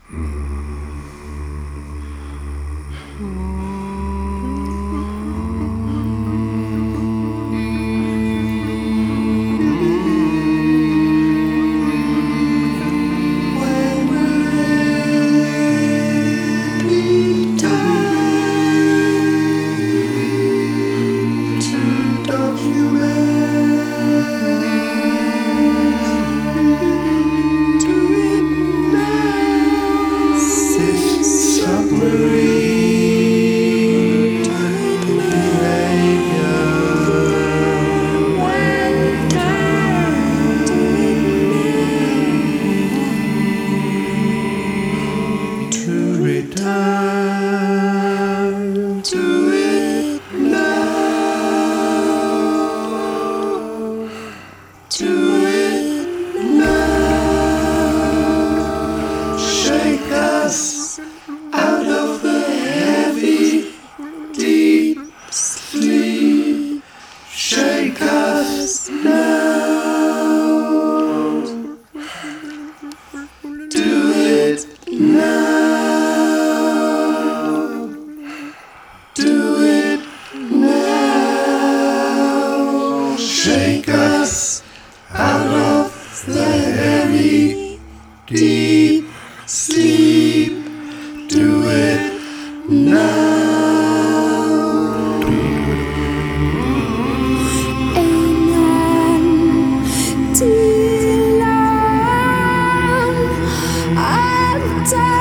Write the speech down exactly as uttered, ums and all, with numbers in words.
Return to it now, to it now. Shake us out of the heavy, deep sleep. Shake us now. Do it now. Do it now. Shake us out of the heavy, deep sleep. Do it now. Amen. Too long I've done.